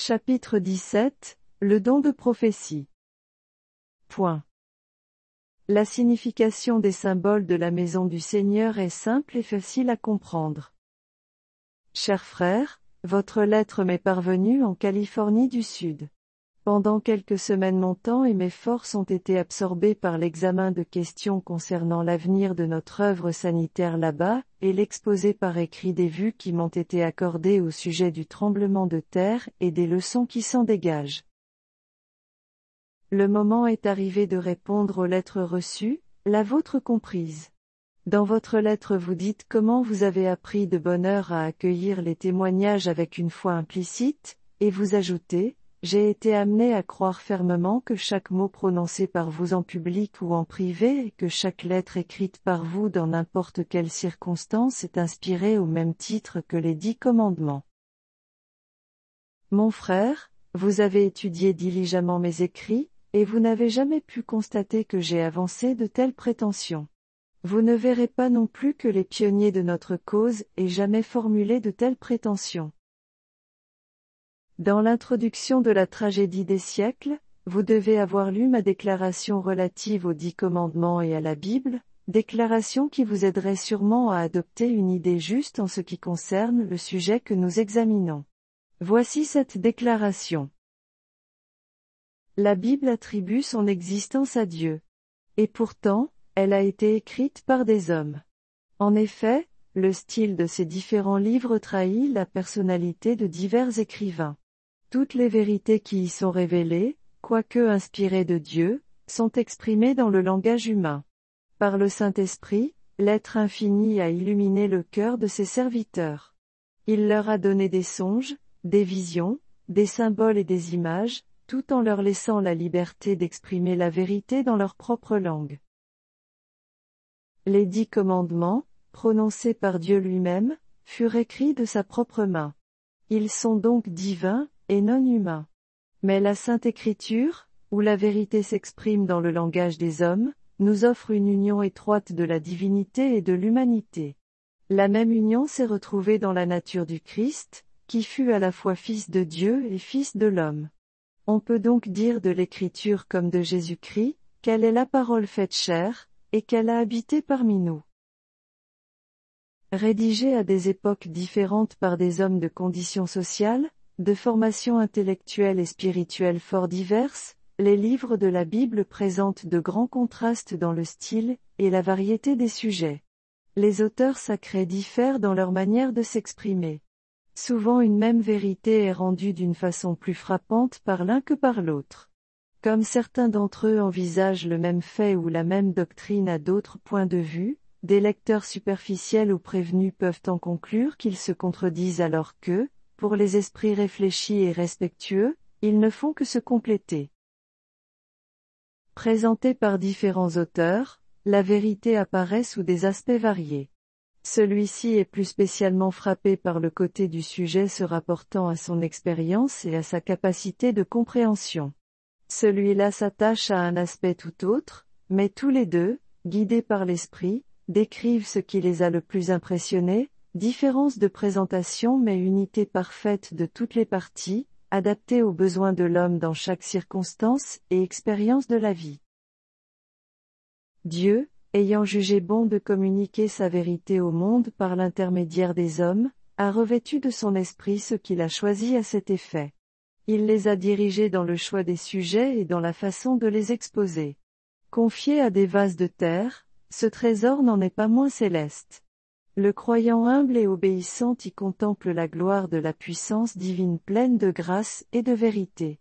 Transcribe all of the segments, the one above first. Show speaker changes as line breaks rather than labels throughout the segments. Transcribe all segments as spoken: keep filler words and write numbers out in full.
Chapitre dix-sept, le don de prophétie. Point. La signification des symboles de la maison du Seigneur est simple et facile à comprendre. Chers frères, votre lettre m'est parvenue en Californie du Sud. Pendant quelques semaines mon temps et mes forces ont été absorbés par l'examen de questions concernant l'avenir de notre œuvre sanitaire là-bas, et l'exposé par écrit des vues qui m'ont été accordées au sujet du tremblement de terre et des leçons qui s'en dégagent. Le moment est arrivé de répondre aux lettres reçues, la vôtre comprise. Dans votre lettre vous dites comment vous avez appris de bonne heure à accueillir les témoignages avec une foi implicite, et vous ajoutez: j'ai été amené à croire fermement que chaque mot prononcé par vous en public ou en privé et que chaque lettre écrite par vous dans n'importe quelle circonstance est inspirée au même titre que les dix commandements. Mon frère, vous avez étudié diligemment mes écrits, et vous n'avez jamais pu constater que j'ai avancé de telles prétentions. Vous ne verrez pas non plus que les pionniers de notre cause aient jamais formulé de telles prétentions. Dans l'introduction de la tragédie des siècles, vous devez avoir lu ma déclaration relative aux dix commandements et à la Bible, déclaration qui vous aiderait sûrement à adopter une idée juste en ce qui concerne le sujet que nous examinons. Voici cette déclaration. La Bible attribue son existence à Dieu. Et pourtant, elle a été écrite par des hommes. En effet, le style de ces différents livres trahit la personnalité de divers écrivains. Toutes les vérités qui y sont révélées, quoique inspirées de Dieu, sont exprimées dans le langage humain. Par le Saint-Esprit, l'être infini a illuminé le cœur de ses serviteurs. Il leur a donné des songes, des visions, des symboles et des images, tout en leur laissant la liberté d'exprimer la vérité dans leur propre langue. Les dix commandements, prononcés par Dieu lui-même, furent écrits de sa propre main. Ils sont donc divins, et non humains. Mais la Sainte Écriture, où la vérité s'exprime dans le langage des hommes, nous offre une union étroite de la divinité et de l'humanité. La même union s'est retrouvée dans la nature du Christ, qui fut à la fois Fils de Dieu et Fils de l'homme. On peut donc dire de l'Écriture comme de Jésus-Christ, qu'elle est la parole faite chair, et qu'elle a habité parmi nous. Rédigée à des époques différentes par des hommes de conditions sociales, de formations intellectuelles et spirituelles fort diverses, les livres de la Bible présentent de grands contrastes dans le style et la variété des sujets. Les auteurs sacrés diffèrent dans leur manière de s'exprimer. Souvent une même vérité est rendue d'une façon plus frappante par l'un que par l'autre. Comme certains d'entre eux envisagent le même fait ou la même doctrine à d'autres points de vue, des lecteurs superficiels ou prévenus peuvent en conclure qu'ils se contredisent alors que, pour les esprits réfléchis et respectueux, ils ne font que se compléter. Présentée par différents auteurs, la vérité apparaît sous des aspects variés. Celui-ci est plus spécialement frappé par le côté du sujet se rapportant à son expérience et à sa capacité de compréhension. Celui-là s'attache à un aspect tout autre, mais tous les deux, guidés par l'esprit, décrivent ce qui les a le plus impressionnés, différence de présentation mais unité parfaite de toutes les parties, adaptée aux besoins de l'homme dans chaque circonstance et expérience de la vie. Dieu, ayant jugé bon de communiquer sa vérité au monde par l'intermédiaire des hommes, a revêtu de son esprit ceux qu'il a choisis à cet effet. Il les a dirigés dans le choix des sujets et dans la façon de les exposer. Confié à des vases de terre, ce trésor n'en est pas moins céleste. Le croyant humble et obéissant y contemple la gloire de la puissance divine pleine de grâce et de vérité.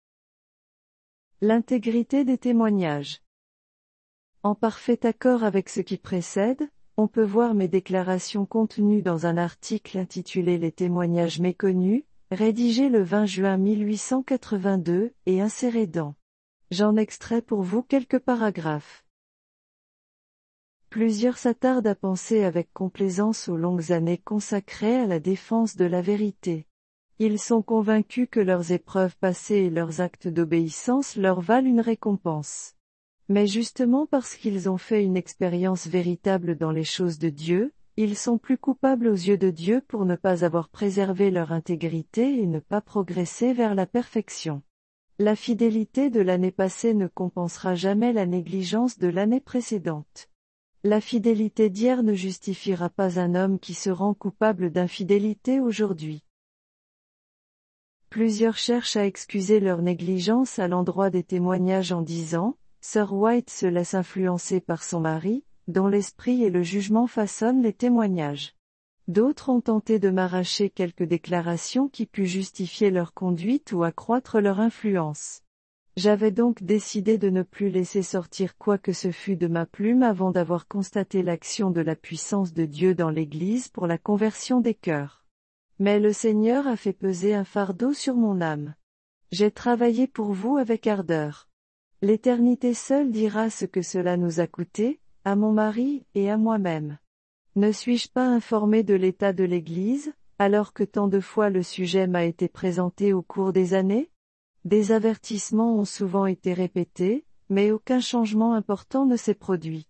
L'intégrité des témoignages. En parfait accord avec ce qui précède, on peut voir mes déclarations contenues dans un article intitulé Les témoignages méconnus, rédigé le vingt juin mille huit cent quatre-vingt-deux, et inséré dans. J'en extrais pour vous quelques paragraphes. Plusieurs s'attardent à penser avec complaisance aux longues années consacrées à la défense de la vérité. Ils sont convaincus que leurs épreuves passées et leurs actes d'obéissance leur valent une récompense. Mais justement parce qu'ils ont fait une expérience véritable dans les choses de Dieu, Ils sont plus coupables aux yeux de Dieu pour ne pas avoir préservé leur intégrité et ne pas progresser vers la perfection. La fidélité de l'année passée ne compensera jamais la négligence de l'année précédente. La fidélité d'hier ne justifiera pas un homme qui se rend coupable d'infidélité aujourd'hui. Plusieurs cherchent à excuser leur négligence à l'endroit des témoignages en disant, Sir White se laisse influencer par son mari, dont l'esprit et le jugement façonnent les témoignages. D'autres ont tenté de m'arracher quelques déclarations qui puissent justifier leur conduite ou accroître leur influence. J'avais donc décidé de ne plus laisser sortir quoi que ce fût de ma plume avant d'avoir constaté l'action de la puissance de Dieu dans l'Église pour la conversion des cœurs. Mais le Seigneur a fait peser un fardeau sur mon âme. J'ai travaillé pour vous avec ardeur. L'éternité seule dira ce que cela nous a coûté, à mon mari et à moi-même. Ne suis-je pas informé de l'état de l'Église, alors que tant de fois le sujet m'a été présenté au cours des années? Des avertissements ont souvent été répétés, mais aucun changement important ne s'est produit.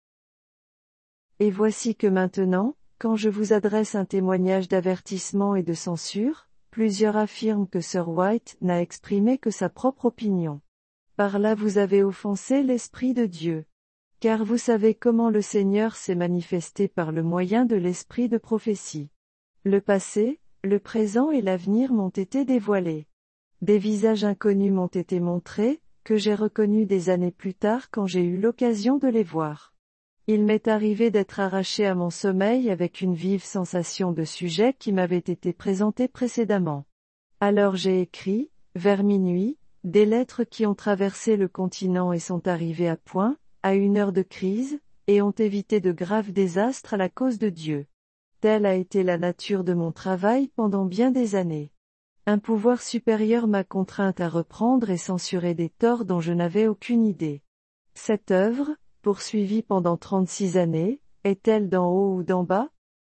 Et voici que maintenant, quand je vous adresse un témoignage d'avertissement et de censure, plusieurs affirment que Sir White n'a exprimé que sa propre opinion. Par là vous avez offensé l'Esprit de Dieu. Car vous savez comment le Seigneur s'est manifesté par le moyen de l'esprit de prophétie. Le passé, le présent et l'avenir m'ont été dévoilés. Des visages inconnus m'ont été montrés, que j'ai reconnus des années plus tard quand j'ai eu l'occasion de les voir. Il m'est arrivé d'être arraché à mon sommeil avec une vive sensation de sujets qui m'avaient été présentés précédemment. Alors j'ai écrit, vers minuit, des lettres qui ont traversé le continent et sont arrivées à point, à une heure de crise, et ont évité de graves désastres à la cause de Dieu. Telle a été la nature de mon travail pendant bien des années. Un pouvoir supérieur m'a contrainte à reprendre et censurer des torts dont je n'avais aucune idée. Cette œuvre, poursuivie pendant trente-six années, est-elle d'en haut ou d'en bas?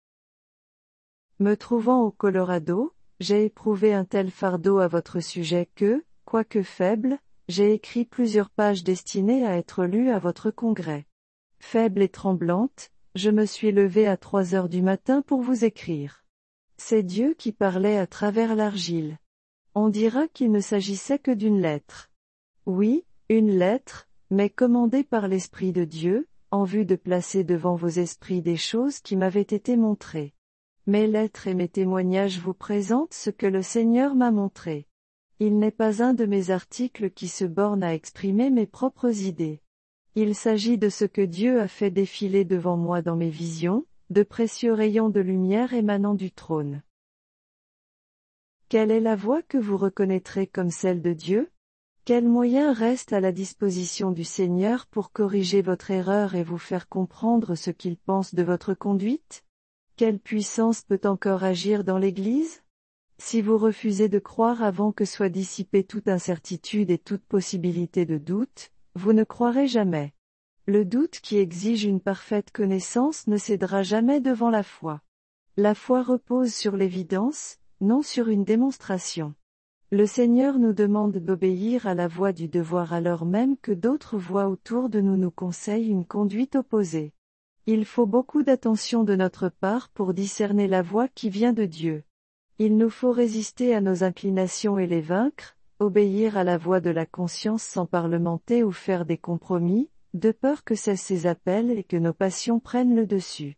Me trouvant au Colorado, j'ai éprouvé un tel fardeau à votre sujet que, quoique faible, j'ai écrit plusieurs pages destinées à être lues à votre congrès. Faible et tremblante, je me suis levée à trois heures du matin pour vous écrire. C'est Dieu qui parlait à travers l'argile. On dira qu'il ne s'agissait que d'une lettre. Oui, une lettre, mais commandée par l'Esprit de Dieu, en vue de placer devant vos esprits des choses qui m'avaient été montrées. Mes lettres et mes témoignages vous présentent ce que le Seigneur m'a montré. Il n'est pas un de mes articles qui se borne à exprimer mes propres idées. Il s'agit de ce que Dieu a fait défiler devant moi dans mes visions, de précieux rayons de lumière émanant du trône. Quelle est la voie que vous reconnaîtrez comme celle de Dieu? Quels moyens restent à la disposition du Seigneur pour corriger votre erreur et vous faire comprendre ce qu'il pense de votre conduite? Quelle puissance peut encore agir dans l'Église? Si vous refusez de croire avant que soit dissipée toute incertitude et toute possibilité de doute, vous ne croirez jamais. Le doute qui exige une parfaite connaissance ne cédera jamais devant la foi. La foi repose sur l'évidence, non sur une démonstration. Le Seigneur nous demande d'obéir à la voie du devoir alors même que d'autres voix autour de nous nous conseillent une conduite opposée. Il faut beaucoup d'attention de notre part pour discerner la voie qui vient de Dieu. Il nous faut résister à nos inclinations et les vaincre, obéir à la voix de la conscience sans parlementer ou faire des compromis, de peur que cessent ses appels et que nos passions prennent le dessus.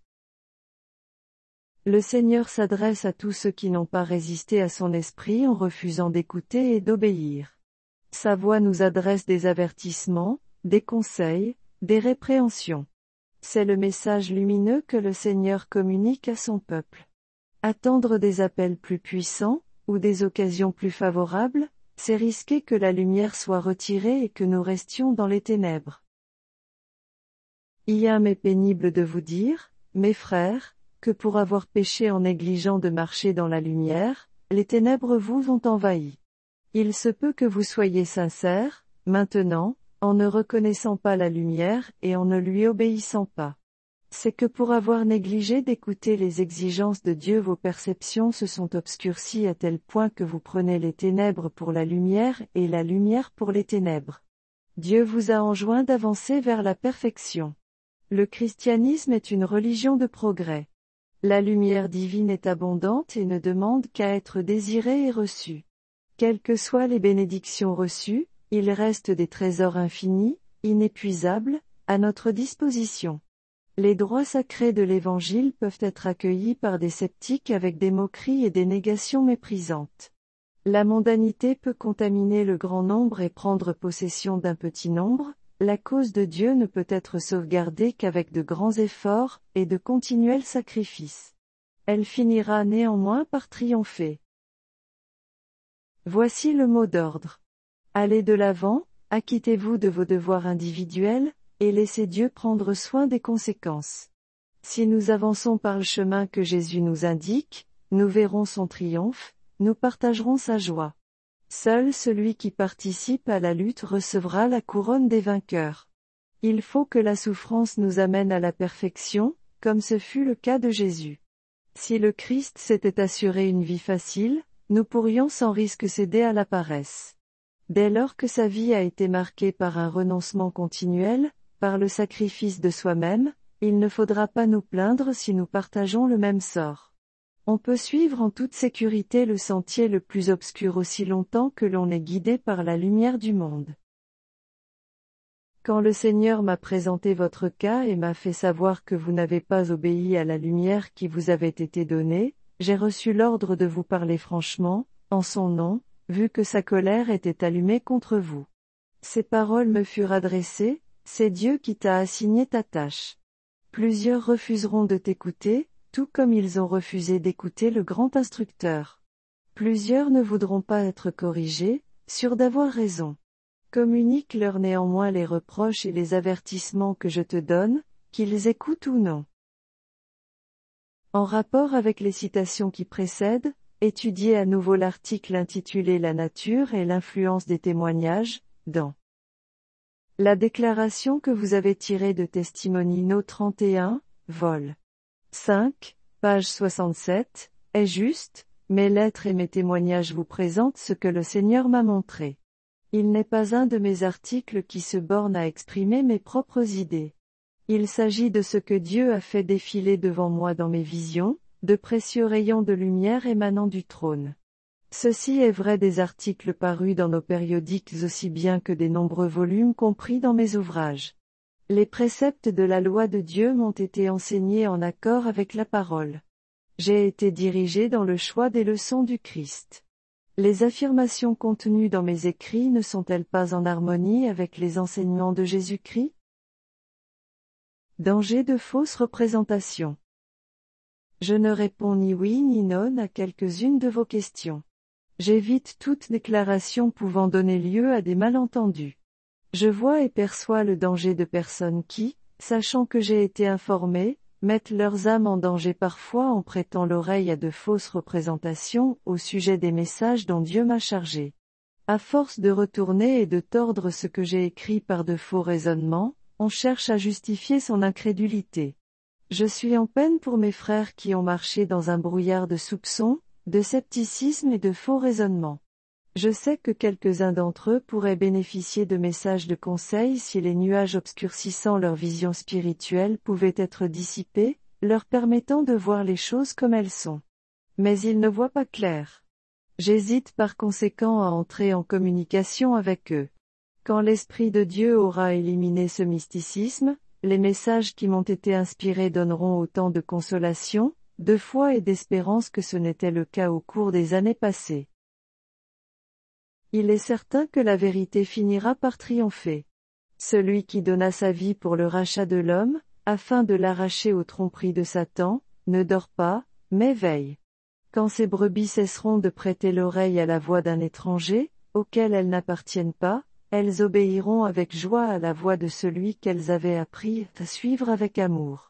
Le Seigneur s'adresse à tous ceux qui n'ont pas résisté à son esprit en refusant d'écouter et d'obéir. Sa voix nous adresse des avertissements, des conseils, des répréhensions. C'est le message lumineux que le Seigneur communique à son peuple. Attendre des appels plus puissants, ou des occasions plus favorables, c'est risquer que la lumière soit retirée et que nous restions dans les ténèbres. Il m'est pénible de vous dire, mes frères, que pour avoir péché en négligeant de marcher dans la lumière, les ténèbres vous ont envahi. Il se peut que vous soyez sincères, maintenant, en ne reconnaissant pas la lumière et en ne lui obéissant pas. C'est que pour avoir négligé d'écouter les exigences de Dieu vos perceptions se sont obscurcies à tel point que vous prenez les ténèbres pour la lumière et la lumière pour les ténèbres. Dieu vous a enjoint d'avancer vers la perfection. Le christianisme est une religion de progrès. La lumière divine est abondante et ne demande qu'à être désirée et reçue. Quelles que soient les bénédictions reçues, il reste des trésors infinis, inépuisables, à notre disposition. Les droits sacrés de l'Évangile peuvent être accueillis par des sceptiques avec des moqueries et des négations méprisantes. La mondanité peut contaminer le grand nombre et prendre possession d'un petit nombre, la cause de Dieu ne peut être sauvegardée qu'avec de grands efforts, et de continuels sacrifices. Elle finira néanmoins par triompher. Voici le mot d'ordre. Allez de l'avant, acquittez-vous de vos devoirs individuels, et laissez Dieu prendre soin des conséquences. Si nous avançons par le chemin que Jésus nous indique, nous verrons son triomphe, nous partagerons sa joie. Seul celui qui participe à la lutte recevra la couronne des vainqueurs. Il faut que la souffrance nous amène à la perfection, comme ce fut le cas de Jésus. Si le Christ s'était assuré une vie facile, nous pourrions sans risque céder à la paresse. Dès lors que sa vie a été marquée par un renoncement continuel, par le sacrifice de soi-même, il ne faudra pas nous plaindre si nous partageons le même sort. On peut suivre en toute sécurité le sentier le plus obscur aussi longtemps que l'on est guidé par la lumière du monde. Quand le Seigneur m'a présenté votre cas et m'a fait savoir que vous n'avez pas obéi à la lumière qui vous avait été donnée, j'ai reçu l'ordre de vous parler franchement, en son nom, vu que sa colère était allumée contre vous. Ces paroles me furent adressées, c'est Dieu qui t'a assigné ta tâche. Plusieurs refuseront de t'écouter, tout comme ils ont refusé d'écouter le grand instructeur. Plusieurs ne voudront pas être corrigés, sûrs d'avoir raison. Communique-leur néanmoins les reproches et les avertissements que je te donne, qu'ils écoutent ou non. En rapport avec les citations qui précèdent, étudiez à nouveau l'article intitulé La nature et l'influence des témoignages, dans la déclaration que vous avez tirée de Testimonino trente et un, vol. cinq, page soixante-sept, est juste, mes lettres et mes témoignages vous présentent ce que le Seigneur m'a montré. Il n'est pas un de mes articles qui se borne à exprimer mes propres idées. Il s'agit de ce que Dieu a fait défiler devant moi dans mes visions, de précieux rayons de lumière émanant du trône. Ceci est vrai des articles parus dans nos périodiques aussi bien que des nombreux volumes compris dans mes ouvrages. Les préceptes de la loi de Dieu m'ont été enseignés en accord avec la parole. J'ai été dirigé dans le choix des leçons du Christ. Les affirmations contenues dans mes écrits ne sont-elles pas en harmonie avec les enseignements de Jésus-Christ? Danger de fausses représentations. Je ne réponds ni oui ni non à quelques-unes de vos questions. J'évite toute déclaration pouvant donner lieu à des malentendus. Je vois et perçois le danger de personnes qui, sachant que j'ai été informé, mettent leurs âmes en danger parfois en prêtant l'oreille à de fausses représentations au sujet des messages dont Dieu m'a chargé. À force de retourner et de tordre ce que j'ai écrit par de faux raisonnements, on cherche à justifier son incrédulité. Je suis en peine pour mes frères qui ont marché dans un brouillard de soupçons, de scepticisme et de faux raisonnements. Je sais que quelques-uns d'entre eux pourraient bénéficier de messages de conseil si les nuages obscurcissant leur vision spirituelle pouvaient être dissipés, leur permettant de voir les choses comme elles sont. Mais ils ne voient pas clair. J'hésite par conséquent à entrer en communication avec eux. Quand l'Esprit de Dieu aura éliminé ce mysticisme, les messages qui m'ont été inspirés donneront autant de consolation, de foi et d'espérance que ce n'était le cas au cours des années passées. Il est certain que la vérité finira par triompher. Celui qui donna sa vie pour le rachat de l'homme, afin de l'arracher aux tromperies de Satan, ne dort pas, mais veille. Quand ces brebis cesseront de prêter l'oreille à la voix d'un étranger, auquel elles n'appartiennent pas, elles obéiront avec joie à la voix de celui qu'elles avaient appris à suivre avec amour.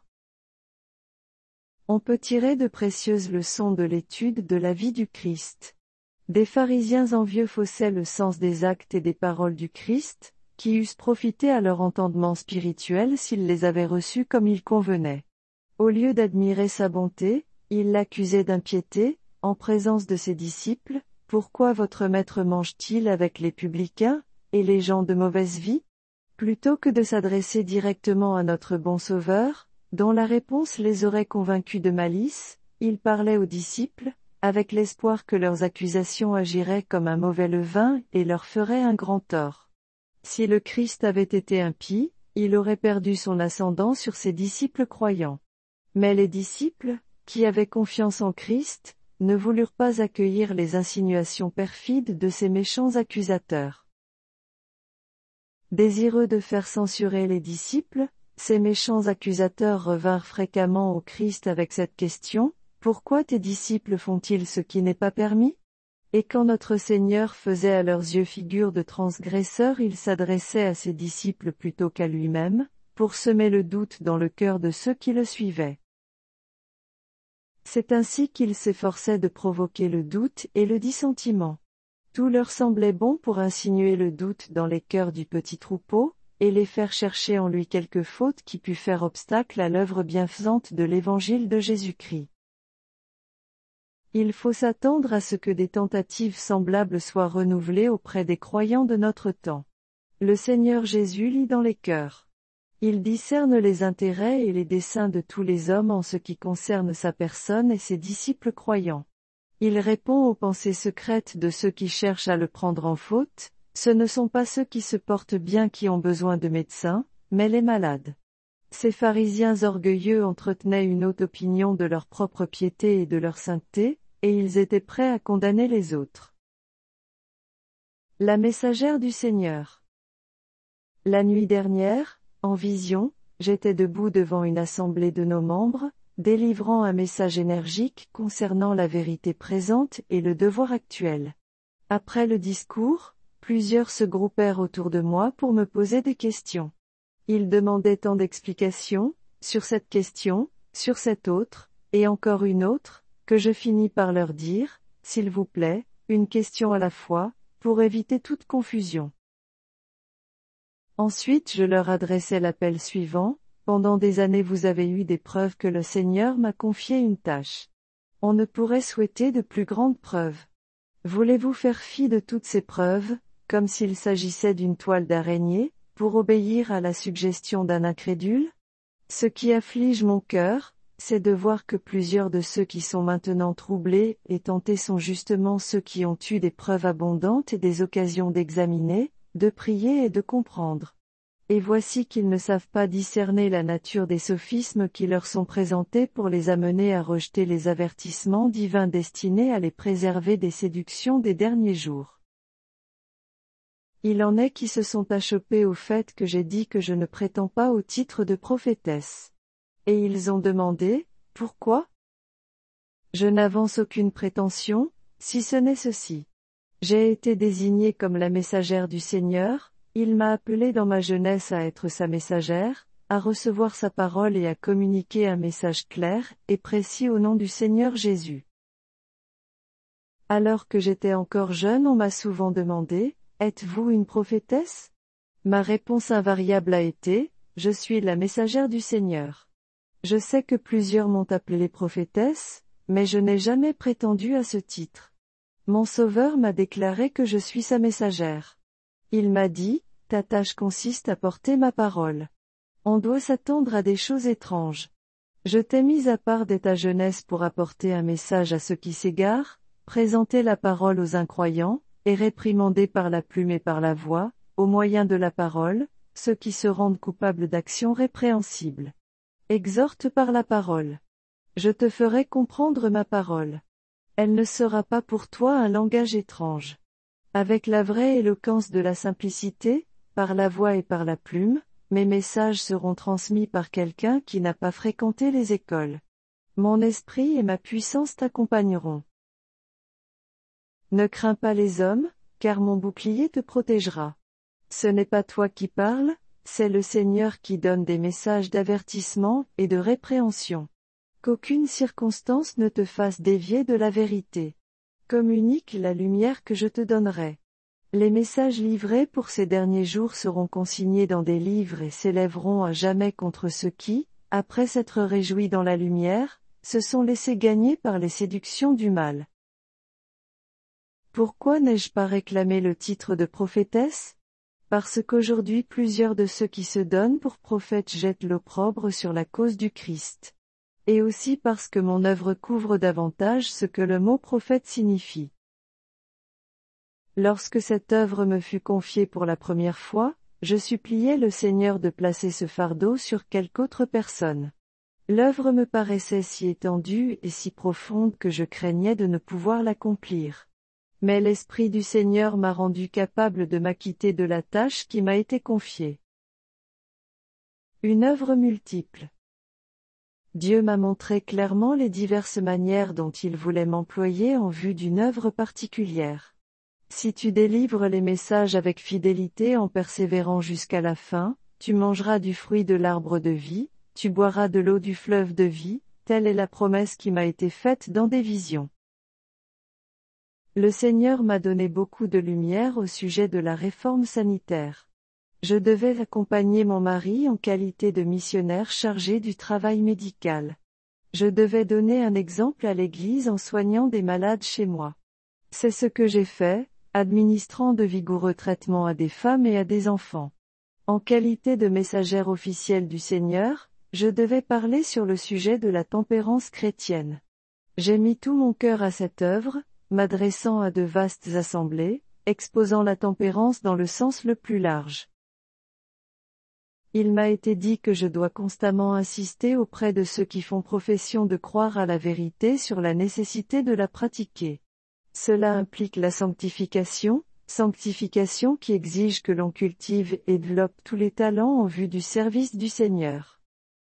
On peut tirer de précieuses leçons de l'étude de la vie du Christ. Des pharisiens envieux faussaient le sens des actes et des paroles du Christ, qui eussent profité à leur entendement spirituel s'ils les avaient reçus comme il convenait. Au lieu d'admirer sa bonté, ils l'accusaient d'impiété, en présence de ses disciples. Pourquoi votre maître mange-t-il avec les publicains, et les gens de mauvaise vie? Plutôt que de s'adresser directement à notre bon Sauveur, dont la réponse les aurait convaincus de malice, il parlait aux disciples, avec l'espoir que leurs accusations agiraient comme un mauvais levain et leur feraient un grand tort. Si le Christ avait été impie, il aurait perdu son ascendant sur ses disciples croyants. Mais les disciples, qui avaient confiance en Christ, ne voulurent pas accueillir les insinuations perfides de ces méchants accusateurs. Désireux de faire censurer les disciples, ces méchants accusateurs revinrent fréquemment au Christ avec cette question: « Pourquoi tes disciples font-ils ce qui n'est pas permis ?» Et quand notre Seigneur faisait à leurs yeux figure de transgresseur, il s'adressait à ses disciples plutôt qu'à lui-même, pour semer le doute dans le cœur de ceux qui le suivaient. C'est ainsi qu'il s'efforçait de provoquer le doute et le dissentiment. Tout leur semblait bon pour insinuer le doute dans les cœurs du petit troupeau, et les faire chercher en lui quelque faute qui pût faire obstacle à l'œuvre bienfaisante de l'Évangile de Jésus-Christ. Il faut s'attendre à ce que des tentatives semblables soient renouvelées auprès des croyants de notre temps. Le Seigneur Jésus lit dans les cœurs. Il discerne les intérêts et les desseins de tous les hommes en ce qui concerne sa personne et ses disciples croyants. Il répond aux pensées secrètes de ceux qui cherchent à le prendre en faute. Ce ne sont pas ceux qui se portent bien qui ont besoin de médecins, mais les malades. Ces pharisiens orgueilleux entretenaient une haute opinion de leur propre piété et de leur sainteté, et ils étaient prêts à condamner les autres. La messagère du Seigneur. La nuit dernière, en vision, j'étais debout devant une assemblée de nos membres, délivrant un message énergique concernant la vérité présente et le devoir actuel. Après le discours, plusieurs se groupèrent autour de moi pour me poser des questions. Ils demandaient tant d'explications, sur cette question, sur cette autre, et encore une autre, que je finis par leur dire, s'il vous plaît, une question à la fois, pour éviter toute confusion. Ensuite je leur adressai l'appel suivant: pendant des années vous avez eu des preuves que le Seigneur m'a confié une tâche. On ne pourrait souhaiter de plus grandes preuves. Voulez-vous faire fi de toutes ces preuves, comme s'il s'agissait d'une toile d'araignée, pour obéir à la suggestion d'un incrédule? Ce qui afflige mon cœur, c'est de voir que plusieurs de ceux qui sont maintenant troublés et tentés sont justement ceux qui ont eu des preuves abondantes et des occasions d'examiner, de prier et de comprendre. Et voici qu'ils ne savent pas discerner la nature des sophismes qui leur sont présentés pour les amener à rejeter les avertissements divins destinés à les préserver des séductions des derniers jours. Il en est qui se sont achoppés au fait que j'ai dit que je ne prétends pas au titre de prophétesse. Et ils ont demandé: pourquoi? Je n'avance aucune prétention, si ce n'est ceci. J'ai été désignée comme la messagère du Seigneur, il m'a appelée dans ma jeunesse à être sa messagère, à recevoir sa parole et à communiquer un message clair et précis au nom du Seigneur Jésus. Alors que j'étais encore jeune, on m'a souvent demandé: êtes-vous une prophétesse? Ma réponse invariable a été: je suis la messagère du Seigneur. Je sais que plusieurs m'ont appelée prophétesse, mais je n'ai jamais prétendu à ce titre. Mon Sauveur m'a déclaré que je suis sa messagère. Il m'a dit: ta tâche consiste à porter ma parole. On doit s'attendre à des choses étranges. Je t'ai mis à part dès ta jeunesse pour apporter un message à ceux qui s'égarent, présenter la parole aux incroyants, et réprimander par la plume et par la voix, au moyen de la parole, ceux qui se rendent coupables d'actions répréhensibles. Exhorte par la parole. Je te ferai comprendre ma parole. Elle ne sera pas pour toi un langage étrange. Avec la vraie éloquence de la simplicité, par la voix et par la plume, mes messages seront transmis par quelqu'un qui n'a pas fréquenté les écoles. Mon esprit et ma puissance t'accompagneront. Ne crains pas les hommes, car mon bouclier te protégera. Ce n'est pas toi qui parles, c'est le Seigneur qui donne des messages d'avertissement et de répréhension. Qu'aucune circonstance ne te fasse dévier de la vérité. Communique la lumière que je te donnerai. Les messages livrés pour ces derniers jours seront consignés dans des livres et s'élèveront à jamais contre ceux qui, après s'être réjouis dans la lumière, se sont laissés gagner par les séductions du mal. Pourquoi n'ai-je pas réclamé le titre de prophétesse? Parce qu'aujourd'hui plusieurs de ceux qui se donnent pour prophètes jettent l'opprobre sur la cause du Christ. Et aussi parce que mon œuvre couvre davantage ce que le mot prophète signifie. Lorsque cette œuvre me fut confiée pour la première fois, je suppliai le Seigneur de placer ce fardeau sur quelque autre personne. L'œuvre me paraissait si étendue et si profonde que je craignais de ne pouvoir l'accomplir. Mais l'Esprit du Seigneur m'a rendu capable de m'acquitter de la tâche qui m'a été confiée. Une œuvre multiple. Dieu m'a montré clairement les diverses manières dont il voulait m'employer en vue d'une œuvre particulière. Si tu délivres les messages avec fidélité en persévérant jusqu'à la fin, tu mangeras du fruit de l'arbre de vie, tu boiras de l'eau du fleuve de vie, telle est la promesse qui m'a été faite dans des visions. Le Seigneur m'a donné beaucoup de lumière au sujet de la réforme sanitaire. Je devais accompagner mon mari en qualité de missionnaire chargé du travail médical. Je devais donner un exemple à l'Église en soignant des malades chez moi. C'est ce que j'ai fait, administrant de vigoureux traitements à des femmes et à des enfants. En qualité de messagère officielle du Seigneur, je devais parler sur le sujet de la tempérance chrétienne. J'ai mis tout mon cœur à cette œuvre, m'adressant à de vastes assemblées, exposant la tempérance dans le sens le plus large. Il m'a été dit que je dois constamment insister auprès de ceux qui font profession de croire à la vérité sur la nécessité de la pratiquer. Cela implique la sanctification, sanctification qui exige que l'on cultive et développe tous les talents en vue du service du Seigneur.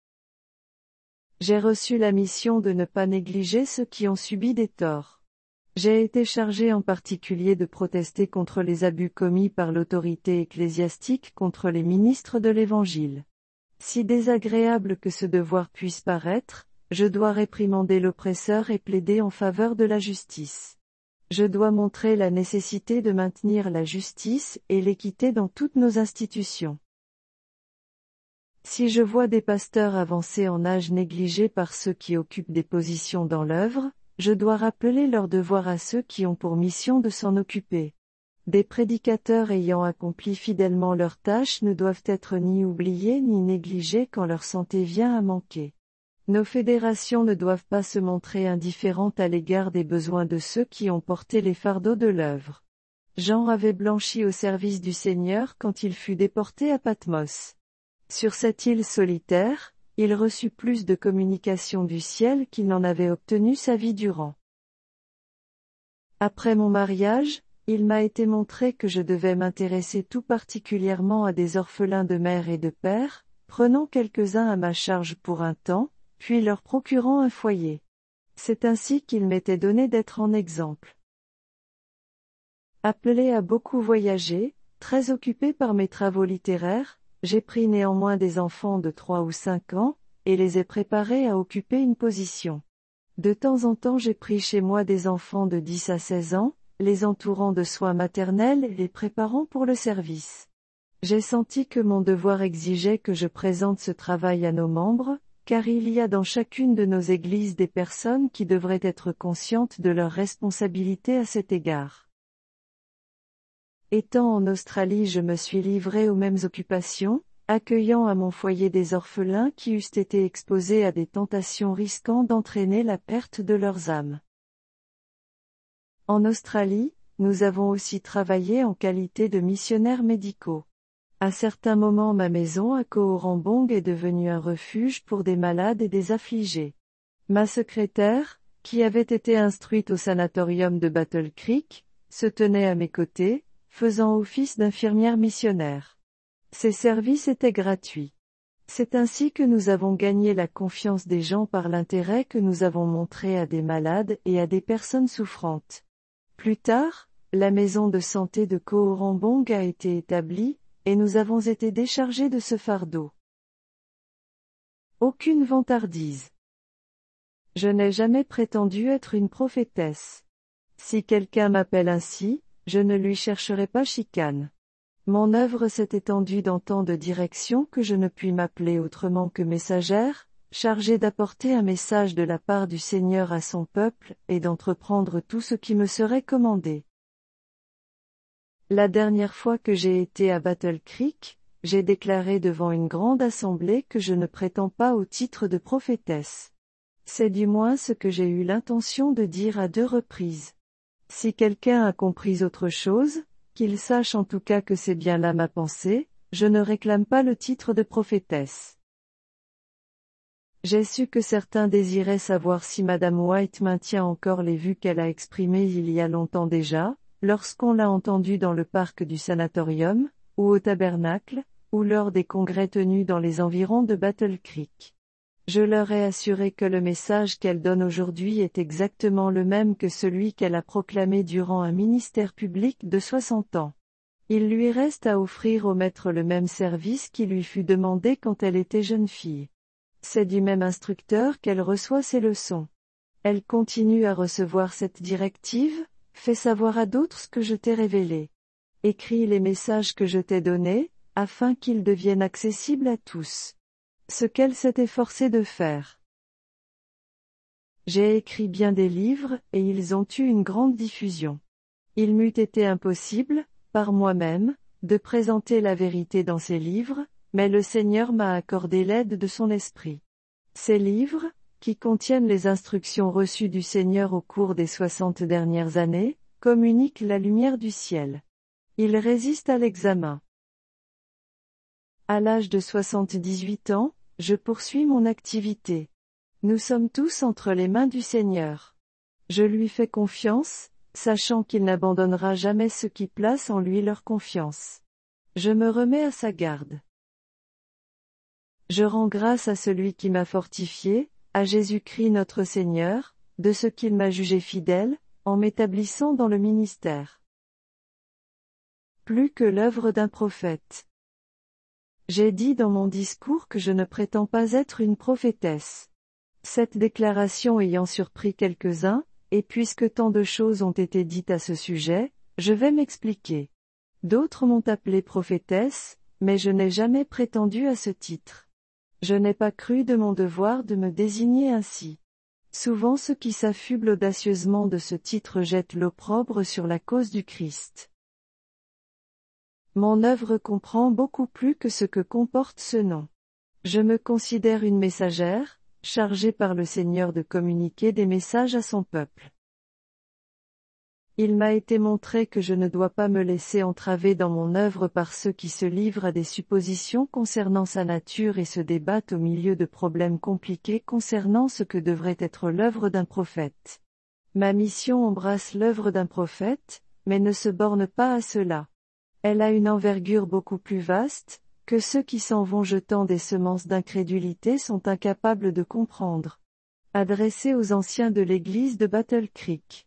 J'ai reçu la mission de ne pas négliger ceux qui ont subi des torts. J'ai été chargé en particulier de protester contre les abus commis par l'autorité ecclésiastique contre les ministres de l'Évangile. Si désagréable que ce devoir puisse paraître, je dois réprimander l'oppresseur et plaider en faveur de la justice. Je dois montrer la nécessité de maintenir la justice et l'équité dans toutes nos institutions. Si je vois des pasteurs avancés en âge négligés par ceux qui occupent des positions dans l'œuvre, je dois rappeler leur devoir à ceux qui ont pour mission de s'en occuper. Des prédicateurs ayant accompli fidèlement leur tâche ne doivent être ni oubliés ni négligés quand leur santé vient à manquer. Nos fédérations ne doivent pas se montrer indifférentes à l'égard des besoins de ceux qui ont porté les fardeaux de l'œuvre. Jean avait blanchi au service du Seigneur quand il fut déporté à Patmos. Sur cette île solitaire, il reçut plus de communication du ciel qu'il n'en avait obtenu sa vie durant. Après mon mariage, il m'a été montré que je devais m'intéresser tout particulièrement à des orphelins de mère et de père, prenant quelques-uns à ma charge pour un temps, puis leur procurant un foyer. C'est ainsi qu'il m'était donné d'être en exemple. Appelé à beaucoup voyager, très occupé par mes travaux littéraires, j'ai pris néanmoins des enfants de trois ou cinq ans, et les ai préparés à occuper une position. De temps en temps j'ai pris chez moi des enfants de dix à seize ans, les entourant de soins maternels et les préparant pour le service. J'ai senti que mon devoir exigeait que je présente ce travail à nos membres, car il y a dans chacune de nos églises des personnes qui devraient être conscientes de leurs responsabilités à cet égard. Étant en Australie, je me suis livré aux mêmes occupations, accueillant à mon foyer des orphelins qui eussent été exposés à des tentations risquant d'entraîner la perte de leurs âmes. En Australie, nous avons aussi travaillé en qualité de missionnaires médicaux. À certains moments ma maison à Koorambong est devenue un refuge pour des malades et des affligés. Ma secrétaire, qui avait été instruite au sanatorium de Battle Creek, se tenait à mes côtés, faisant office d'infirmière missionnaire. Ces services étaient gratuits. C'est ainsi que nous avons gagné la confiance des gens par l'intérêt que nous avons montré à des malades et à des personnes souffrantes. Plus tard, la maison de santé de Koorambong a été établie, et nous avons été déchargés de ce fardeau. Aucune vantardise. Je n'ai jamais prétendu être une prophétesse. Si quelqu'un m'appelle ainsi, je ne lui chercherai pas chicane. Mon œuvre s'est étendue dans tant de directions que je ne puis m'appeler autrement que messagère, chargée d'apporter un message de la part du Seigneur à son peuple et d'entreprendre tout ce qui me serait commandé. La dernière fois que j'ai été à Battle Creek, j'ai déclaré devant une grande assemblée que je ne prétends pas au titre de prophétesse. C'est du moins ce que j'ai eu l'intention de dire à deux reprises. Si quelqu'un a compris autre chose, qu'il sache en tout cas que c'est bien là ma pensée, je ne réclame pas le titre de prophétesse. J'ai su que certains désiraient savoir si Madame White maintient encore les vues qu'elle a exprimées il y a longtemps déjà, lorsqu'on l'a entendue dans le parc du sanatorium, ou au tabernacle, ou lors des congrès tenus dans les environs de Battle Creek. Je leur ai assuré que le message qu'elle donne aujourd'hui est exactement le même que celui qu'elle a proclamé durant un ministère public de soixante ans. Il lui reste à offrir au maître le même service qui lui fut demandé quand elle était jeune fille. C'est du même instructeur qu'elle reçoit ses leçons. Elle continue à recevoir cette directive, fais savoir à d'autres ce que je t'ai révélé. Écris les messages que je t'ai donnés, afin qu'ils deviennent accessibles à tous. Ce qu'elle s'est efforcée de faire. J'ai écrit bien des livres, et ils ont eu une grande diffusion. Il m'eût été impossible, par moi-même, de présenter la vérité dans ces livres, mais le Seigneur m'a accordé l'aide de son esprit. Ces livres, qui contiennent les instructions reçues du Seigneur au cours des soixante dernières années, communiquent la lumière du ciel. Ils résistent à l'examen. À l'âge de soixante-dix-huit ans, je poursuis mon activité. Nous sommes tous entre les mains du Seigneur. Je lui fais confiance, sachant qu'il n'abandonnera jamais ceux qui placent en lui leur confiance. Je me remets à sa garde. Je rends grâce à celui qui m'a fortifié, à Jésus-Christ notre Seigneur, de ce qu'il m'a jugé fidèle, en m'établissant dans le ministère. Plus que l'œuvre d'un prophète. J'ai dit dans mon discours que je ne prétends pas être une prophétesse. Cette déclaration ayant surpris quelques-uns, et puisque tant de choses ont été dites à ce sujet, je vais m'expliquer. D'autres m'ont appelée prophétesse, mais je n'ai jamais prétendu à ce titre. Je n'ai pas cru de mon devoir de me désigner ainsi. Souvent ceux qui s'affublent audacieusement de ce titre jettent l'opprobre sur la cause du Christ. Mon œuvre comprend beaucoup plus que ce que comporte ce nom. Je me considère une messagère, chargée par le Seigneur de communiquer des messages à son peuple. Il m'a été montré que je ne dois pas me laisser entraver dans mon œuvre par ceux qui se livrent à des suppositions concernant sa nature et se débattent au milieu de problèmes compliqués concernant ce que devrait être l'œuvre d'un prophète. Ma mission embrasse l'œuvre d'un prophète, mais ne se borne pas à cela. Elle a une envergure beaucoup plus vaste, que ceux qui s'en vont jetant des semences d'incrédulité sont incapables de comprendre. Adressée aux anciens de l'église de Battle Creek.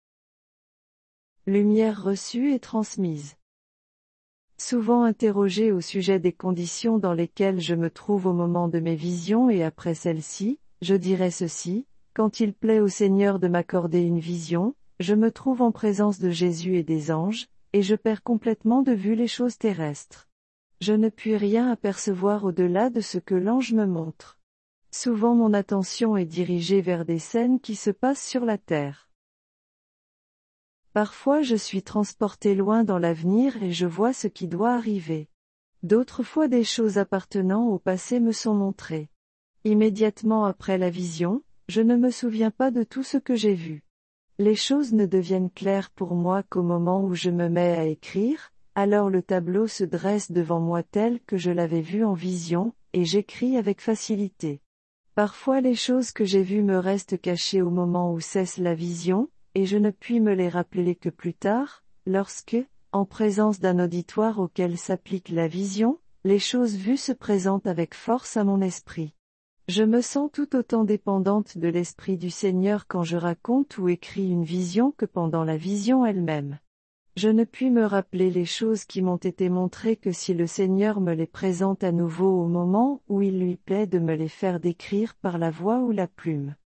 Lumière reçue et transmise. Souvent interrogé au sujet des conditions dans lesquelles je me trouve au moment de mes visions et après celles-ci, je dirais ceci, quand il plaît au Seigneur de m'accorder une vision, je me trouve en présence de Jésus et des anges, et je perds complètement de vue les choses terrestres. Je ne puis rien apercevoir au-delà de ce que l'ange me montre. Souvent mon attention est dirigée vers des scènes qui se passent sur la terre. Parfois je suis transporté loin dans l'avenir et je vois ce qui doit arriver. D'autres fois des choses appartenant au passé me sont montrées. Immédiatement après la vision, je ne me souviens pas de tout ce que j'ai vu. Les choses ne deviennent claires pour moi qu'au moment où je me mets à écrire, alors le tableau se dresse devant moi tel que je l'avais vu en vision, et j'écris avec facilité. Parfois les choses que j'ai vues me restent cachées au moment où cesse la vision, et je ne puis me les rappeler que plus tard, lorsque, en présence d'un auditoire auquel s'applique la vision, les choses vues se présentent avec force à mon esprit. Je me sens tout autant dépendante de l'Esprit du Seigneur quand je raconte ou écris une vision que pendant la vision elle-même. Je ne puis me rappeler les choses qui m'ont été montrées que si le Seigneur me les présente à nouveau au moment où il lui plaît de me les faire décrire par la voix ou la plume.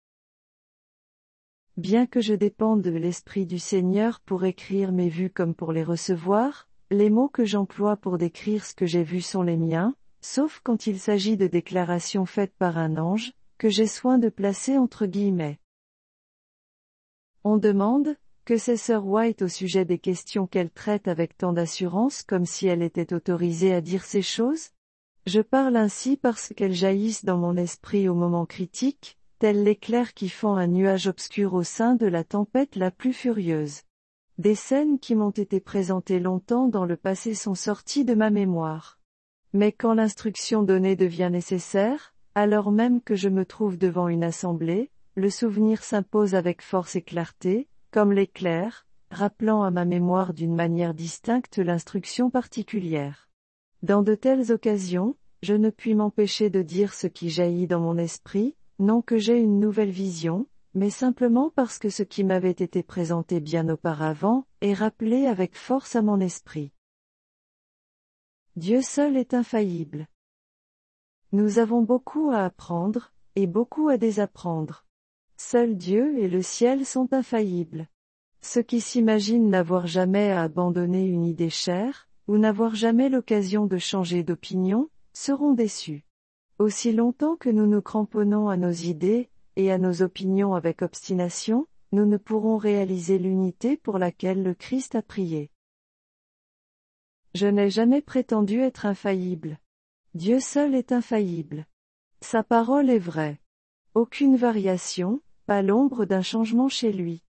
Bien que je dépende de l'Esprit du Seigneur pour écrire mes vues comme pour les recevoir, les mots que j'emploie pour décrire ce que j'ai vu sont les miens, sauf quand il s'agit de déclarations faites par un ange, que j'ai soin de placer entre guillemets. On demande, Que sait Sir White au sujet des questions qu'elle traite avec tant d'assurance comme si elle était autorisée à dire ces choses? Je parle ainsi parce qu'elles jaillissent dans mon esprit au moment critique, tels l'éclair qui fend un nuage obscur au sein de la tempête la plus furieuse. Des scènes qui m'ont été présentées longtemps dans le passé sont sorties de ma mémoire. Mais quand l'instruction donnée devient nécessaire, alors même que je me trouve devant une assemblée, le souvenir s'impose avec force et clarté, comme l'éclair, rappelant à ma mémoire d'une manière distincte l'instruction particulière. Dans de telles occasions, je ne puis m'empêcher de dire ce qui jaillit dans mon esprit, non que j'ai une nouvelle vision, mais simplement parce que ce qui m'avait été présenté bien auparavant, est rappelé avec force à mon esprit. Dieu seul est infaillible. Nous avons beaucoup à apprendre, et beaucoup à désapprendre. Seul Dieu et le ciel sont infaillibles. Ceux qui s'imaginent n'avoir jamais à abandonner une idée chère, ou n'avoir jamais l'occasion de changer d'opinion, seront déçus. Aussi longtemps que nous nous cramponnons à nos idées, et à nos opinions avec obstination, nous ne pourrons réaliser l'unité pour laquelle le Christ a prié. Je n'ai jamais prétendu être infaillible. Dieu seul est infaillible. Sa parole est vraie. Aucune variation, pas l'ombre d'un changement chez lui.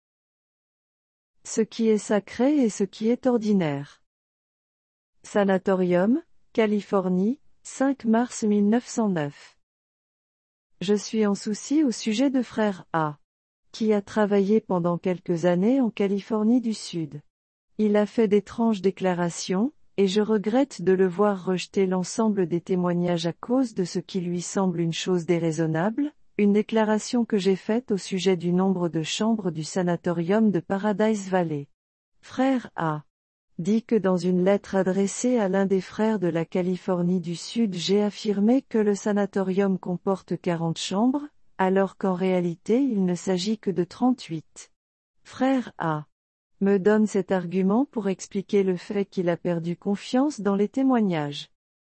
Ce qui est sacré et ce qui est ordinaire. Sanatorium, Californie, cinq mars mille neuf cent neuf. Je suis en souci au sujet de frère A, qui a travaillé pendant quelques années en Californie du Sud. Il a fait d'étranges déclarations, et je regrette de le voir rejeter l'ensemble des témoignages à cause de ce qui lui semble une chose déraisonnable, une déclaration que j'ai faite au sujet du nombre de chambres du sanatorium de Paradise Valley. Frère A dit que dans une lettre adressée à l'un des frères de la Californie du Sud j'ai affirmé que le sanatorium comporte quarante chambres, alors qu'en réalité il ne s'agit que de trente-huit. Frère A me donne cet argument pour expliquer le fait qu'il a perdu confiance dans les témoignages.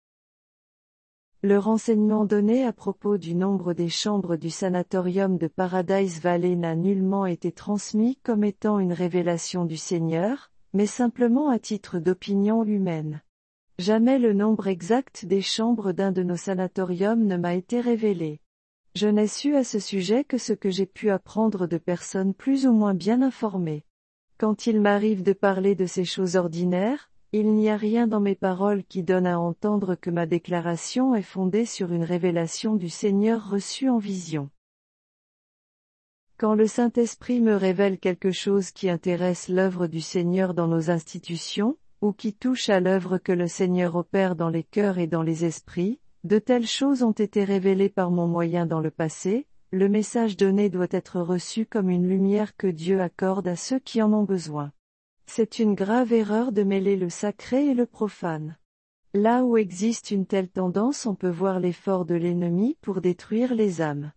Le renseignement donné à propos du nombre des chambres du sanatorium de Paradise Valley n'a nullement été transmis comme étant une révélation du Seigneur, mais simplement à titre d'opinion humaine. Jamais le nombre exact des chambres d'un de nos sanatoriums ne m'a été révélé. Je n'ai su à ce sujet que ce que j'ai pu apprendre de personnes plus ou moins bien informées. Quand il m'arrive de parler de ces choses ordinaires, il n'y a rien dans mes paroles qui donne à entendre que ma déclaration est fondée sur une révélation du Seigneur reçue en vision. Quand le Saint-Esprit me révèle quelque chose qui intéresse l'œuvre du Seigneur dans nos institutions, ou qui touche à l'œuvre que le Seigneur opère dans les cœurs et dans les esprits, de telles choses ont été révélées par mon moyen dans le passé, le message donné doit être reçu comme une lumière que Dieu accorde à ceux qui en ont besoin. C'est une grave erreur de mêler le sacré et le profane. Là où existe une telle tendance, on peut voir l'effort de l'ennemi pour détruire les âmes.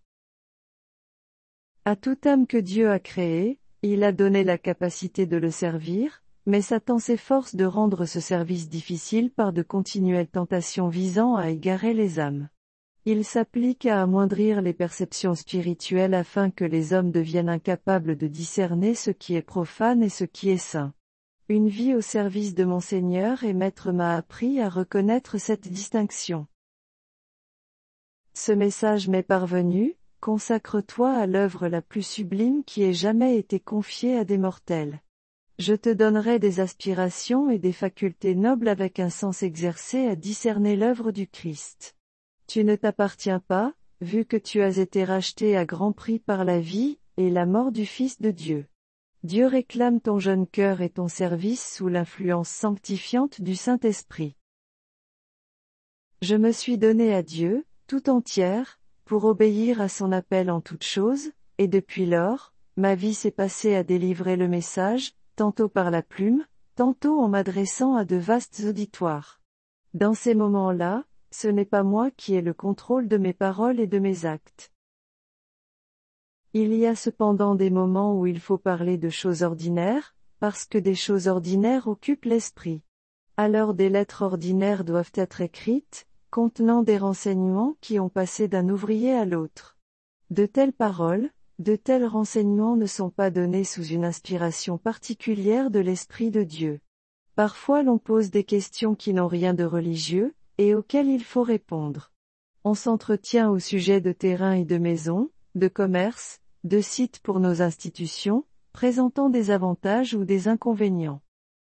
À toute âme que Dieu a créée, il a donné la capacité de le servir, mais Satan s'efforce de rendre ce service difficile par de continuelles tentations visant à égarer les âmes. Il s'applique à amoindrir les perceptions spirituelles afin que les hommes deviennent incapables de discerner ce qui est profane et ce qui est saint. Une vie au service de mon Seigneur et Maître m'a appris à reconnaître cette distinction. Ce message m'est parvenu, consacre-toi à l'œuvre la plus sublime qui ait jamais été confiée à des mortels. Je te donnerai des aspirations et des facultés nobles avec un sens exercé à discerner l'œuvre du Christ. Tu ne t'appartiens pas, vu que tu as été racheté à grand prix par la vie et la mort du Fils de Dieu. Dieu réclame ton jeune cœur et ton service sous l'influence sanctifiante du Saint-Esprit. Je me suis donnée à Dieu, tout entière, pour obéir à son appel en toutes choses, et depuis lors, ma vie s'est passée à délivrer le message, tantôt par la plume, tantôt en m'adressant à de vastes auditoires. Dans ces moments-là, ce n'est pas moi qui ai le contrôle de mes paroles et de mes actes. Il y a cependant des moments où il faut parler de choses ordinaires, parce que des choses ordinaires occupent l'esprit. Alors des lettres ordinaires doivent être écrites, contenant des renseignements qui ont passé d'un ouvrier à l'autre. De telles paroles, De tels renseignements ne sont pas donnés sous une inspiration particulière de l'Esprit de Dieu. Parfois l'on pose des questions qui n'ont rien de religieux, et auxquelles il faut répondre. On s'entretient au sujet de terrains et de maisons, de commerces, de sites pour nos institutions, présentant des avantages ou des inconvénients.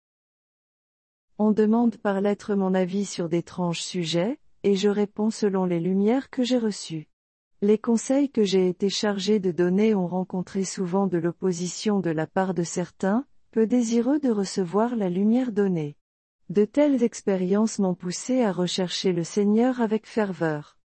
On demande par lettre mon avis sur d'étranges sujets, et je réponds selon les lumières que j'ai reçues. Les conseils que j'ai été chargé de donner ont rencontré souvent de l'opposition de la part de certains, peu désireux de recevoir la lumière donnée. De telles expériences m'ont poussé à rechercher le Seigneur avec ferveur.